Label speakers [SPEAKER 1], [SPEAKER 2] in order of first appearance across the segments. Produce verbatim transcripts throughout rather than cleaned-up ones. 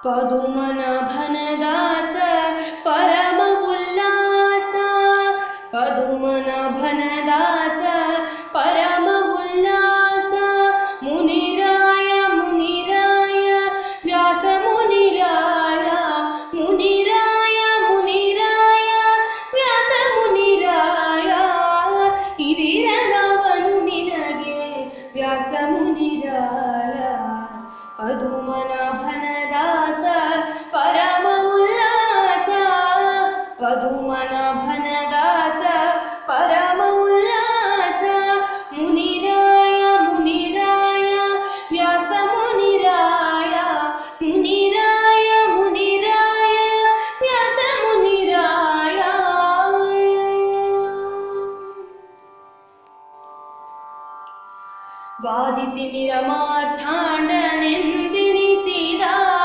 [SPEAKER 1] ಪದುಮನಾಭನದಾಸ ಪರಮ ಉಲ್ಲಾಸ ಪದುಮನಾಭನದಾಸ ಪರಮ ಉಲ್ಲಾಸ ಮುನಿರಾಯ ಮುನಿರಾಯ ವ್ಯಾಸ ಮುನಿರಾಯ ಮುನಿರಾಯ ಮುನಿರಾಯ ವ್ಯಾಸ ಮುನಿರಾಯ ಇದಿರದವನು ನಿನಗೆ ವ್ಯಾಸ ಮುನಿರಾಯ ಪದುಮನಾಭನದಾಸ ಪರಮ ಉಲ್ಲಾಸ ಪದುಮನಾಭನದಾಸ ಪರಮ ಉಲ್ಲಾಸ ಮುನಿರಾಯ ಮುನಿರಾಯ ವ್ಯಾಸ ಮುನಿರಾಯ ಮುನಿರಾಯ ಮುನಿರಾಯ ವ್ಯಾಸ ಮುನಿರಾಯ ವಾದಿತಿಮಿರ ಮಾರ್ಥಾಂಡನೆಂದೆನಿಸಿದ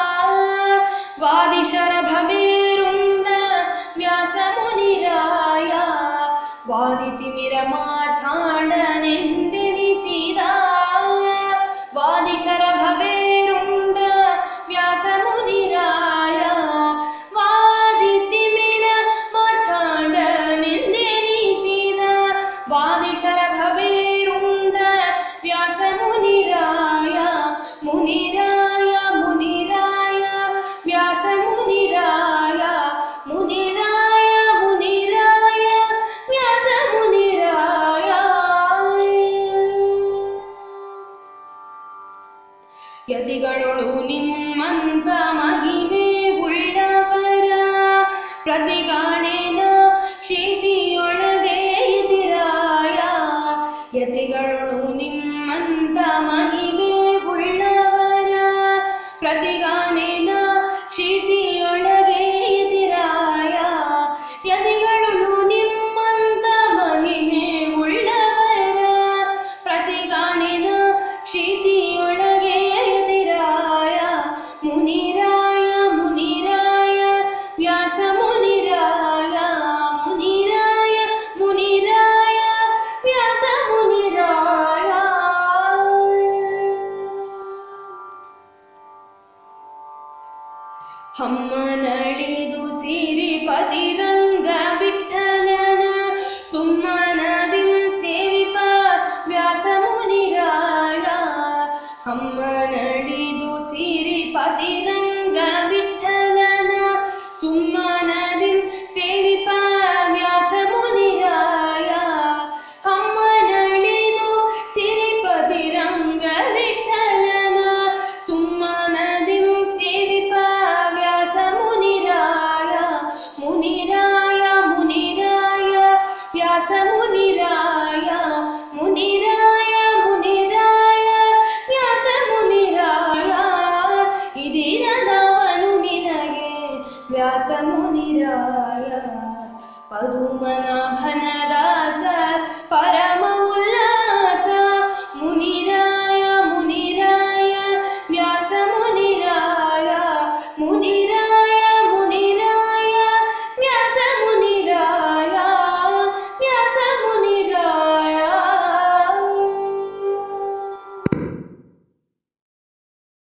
[SPEAKER 1] ವಾದಿಶರಭವೇರುಂಡ ವ್ಯಾಸ ಮುನಿರಾಯ ವಾದಿತಿಮಿರ ಮಾರ್ಥಾಂಡನೆಂದೆನಿಸಿದ ವಾದಿಶರಭವೇರುಂಡ ವ್ಯಾಸ ಮುನಿರಾಯ ವಾದಿತಿಮಿರ ಮಾರ್ಥಾಂಡನೆಂದೆನಿಸಿದ ವಾದಿಶರಭವೇರುಂಡ ವ್ಯಾಸ ಮುನಿರಾಯ ಮುನಿರಾಯ ಮುನಿರಾಯ ವ್ಯಾಸ ಮುನಿರಾಯ ಮುನಿರಾಯ ಮುನಿರಾಯ ವ್ಯಾಸ ಮುನಿರಾಯ ಯತಿಗಳೊಳು ನಿಮ್ಮಂತ ಮಹಿಮೆ ಉಳ್ಳವರ ಪ್ರತಿಗಾಣೆನ ಕ್ಷಿತಿಯೊಳಗೆ ಯತಿರಾಯ ಯತಿಗಳೊಳು ನಿಮ್ಮಂತ ಮಹಿಮೆ ಉಳ್ಳವರ ಪ್ರತಿಗಾಣೆನ ಕ್ಷಿತಿಯೊಳಗೆ ಯತಿರಾಯ ಯತಿಗಳೊಳು ನಿಮ್ಮಂತ ಮಹಿಮೆ ಉಳ್ಳವರ ಪ್ರತಿಗಾಣೆನ ಕ್ಷಿತಿಯೊಳಗೆ ಯತಿರಾಯ ಮುನಿರಾಯ ಮುನಿರಾಯ ವ್ಯಾಸ ಮುನಿರಾಯ ಮುನಿರಾಯ ಮುನಿರಾಯ ವ್ಯಾಸ ಮುನಿರಾಯ ಹಮ್ಮನಳಿದು ಸಿರಿಪತಿರಂಗ ವಿಠಲನ ಸುಮ್ಮನದಿಂ ಸೇವಿಪ ವ್ಯಾಸ ಮುನಿರಾಯ ಹಮ್ಮನಳಿದು ಸಿರಿಪತಿರಂಗ ವಿಠಲನ ಸುಮ್ಮನದಿಂ ಸೇವಿಪ ವ್ಯಾಸ ಮುನಿರಾಯ ಹಮ್ಮನಳಿದು ಸಿರಿಪತಿರಂಗ ವಿಠಲನ ಸುಮ್ಮನದಿಂ ಸೇವಿಪ ವ್ಯಾಸ ಮುನಿರಾಯ ಮುನಿರಾಯ ಮುನಿರಾಯ ವ್ಯಾಸ ಮುನಿರಾಯ ಮುನಿರಾಯ ಮುನಿರಾಯ ವ್ಯಾಸ ಮುನಿರಾಯ ಇದಿರದವನು ನಿನಗೆ ವ್ಯಾಸ ಮುನಿರಾಯ ಪದುಮನ